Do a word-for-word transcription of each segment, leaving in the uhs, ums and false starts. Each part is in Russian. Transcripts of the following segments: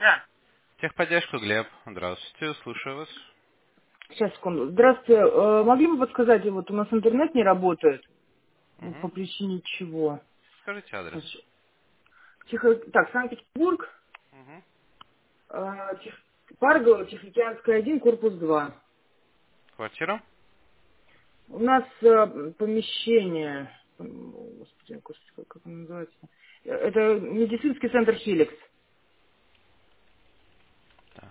Да. Техподдержка, Глеб. Здравствуйте, слушаю вас. Сейчас, секунду. Здравствуйте. Э, могли бы подсказать, вот у нас интернет не работает. Ну, по Угу. причине чего? Скажите адрес. Сейчас. Тихо... Так, Санкт-Петербург, Угу. э, Тих... Паргола, Тихоокеанская один, корпус два. Квартира? У нас э, помещение, м, господи, господи, как как оно называется? Э, Это медицинский центр Хеликс. Так.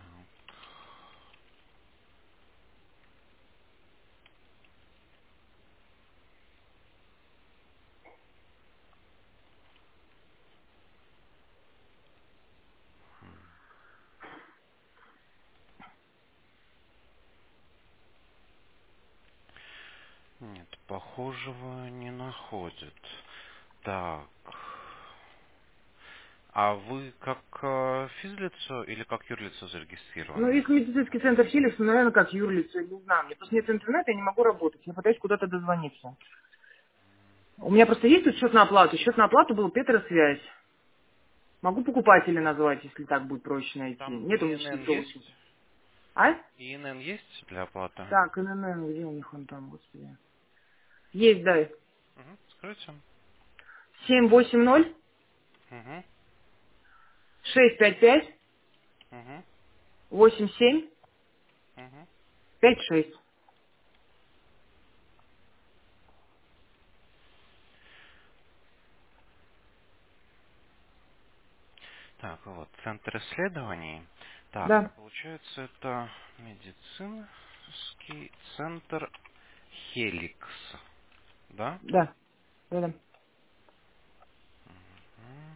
Нет, похожего не находит. Так. А вы как э, физлицо или как юрлицо Ну, зарегистрированы? если медицинский центр Хеликс, ну, наверное, как юрлица, не знаю. Мне просто нет интернета, я не могу работать. Я пытаюсь куда-то дозвониться. У меня просто есть тут счет на оплату. Счет на оплату был Петросвязь. Могу покупателя назвать, если так будет проще найти. Там Нет у меня ИНН лицевого есть? счета. А? ИНН есть для оплаты? Так, ННН, где у них он там, господи? Есть, да. Угу. Скажите. семь восемь ноль Угу. шесть пять пять Угу. восемь семь Угу. пять шесть. Так, вот, центр исследований. Так, Да, получается, это медицинский центр Хеликс, да? да, да, да. М.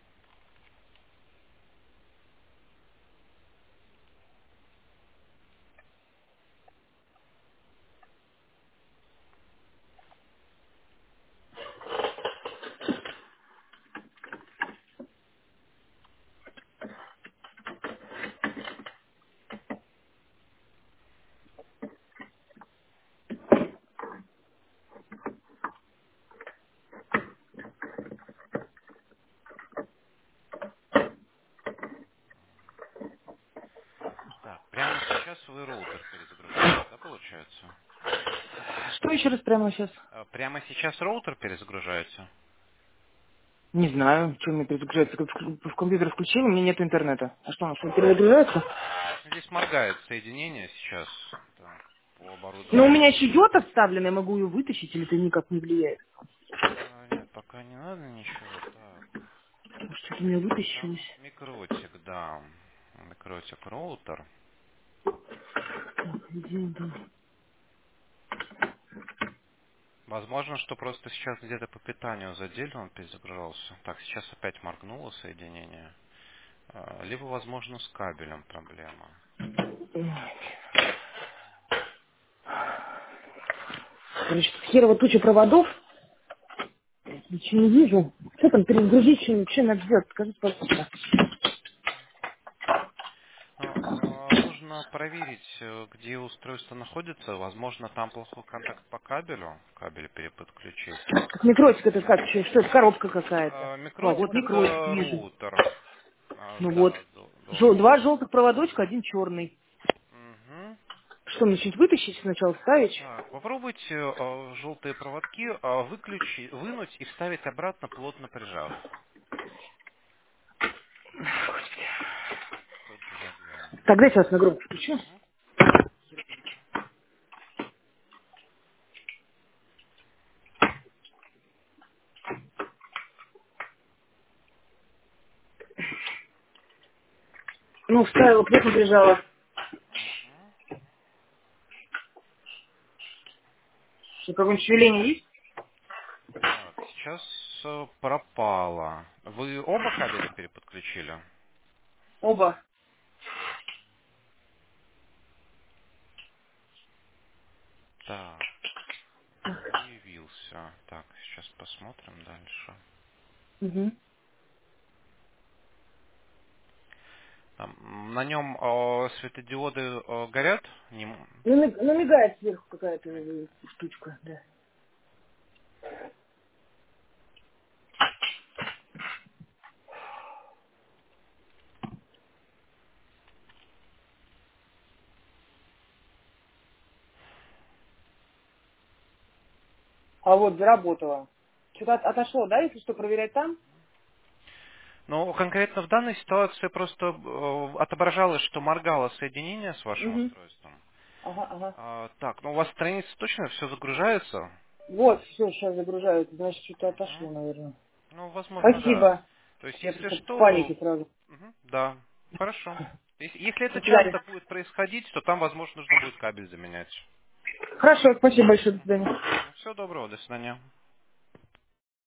Так, прямо сейчас вы роутер перезагружаете, да, получается? Что еще раз прямо сейчас? А, Прямо сейчас роутер перезагружаете? Не знаю, что у меня перезагружается. Как в в компьютер включил, у меня нет интернета. А что, у нас что, перезагружается? Здесь моргает соединение сейчас, так, по Ну, у оборудованию. меня еще йота вставлена, я могу ее вытащить, или это никак не влияет? А, нет, пока не надо ничего, так. Что-то у меня вытащилось. Там микротик, да, микротик роутер. Так, где он там? Возможно, что просто сейчас где-то по питанию задели, он перезагружался. Так, сейчас опять моргнуло соединение. А, Либо, возможно, с кабелем проблема. Короче, херово туча проводов. Ничего не вижу. Что там перезагрузить, что, что надо сделать? Скажите, пожалуйста. Ну, а, нужно проверить, э, где устройство находится. Возможно, там плохой контакт по кабелю. Кабель переподключить. Как микротик это как? Что, что это коробка какая-то? А, О, вот Микротик микротик это вижу. роутер. А, Ну вот. Да, до- Жел- должен два быть. желтых проводочка, один черный. Мгм. Что, мне что-нибудь вытащить сначала, вставить? Так, попробуйте э, желтые проводки э, выключить, вынуть и вставить обратно, плотно прижав. Хоть без объема. Тогда сейчас на громкость включу. Мгм. Ну, вставила, плотно прижала. Мгм. Что, какое-нибудь шевеление есть? Так, сейчас э, пропало. Вы оба кабеля переподключили? Оба. Так, не появился. Так, сейчас посмотрим дальше. Угу. Там, м, на нем э, светодиоды э, горят? Не м- Ну, ми- ну, мигает сверху какая-то миг- э, штучка, да. А вот заработала. Что-то от- отошло, да, если что, проверять там? Ну, конкретно в данной ситуации просто э, отображалось, что моргало соединение с вашим Угу. устройством. Ага, ага. А, так, ну у вас страница точно все загружается? Вот, все, сейчас загружают. Значит, что-то отошло, Мгм. наверное. Ну, возможно, да. Спасибо. То есть, Я если просто в что, панике сразу. мгм, да, хорошо. Если, если До это свидания. часто будет происходить, то там, возможно, нужно будет кабель заменять. Хорошо, спасибо большое, до свидания. Всего доброго, до свидания.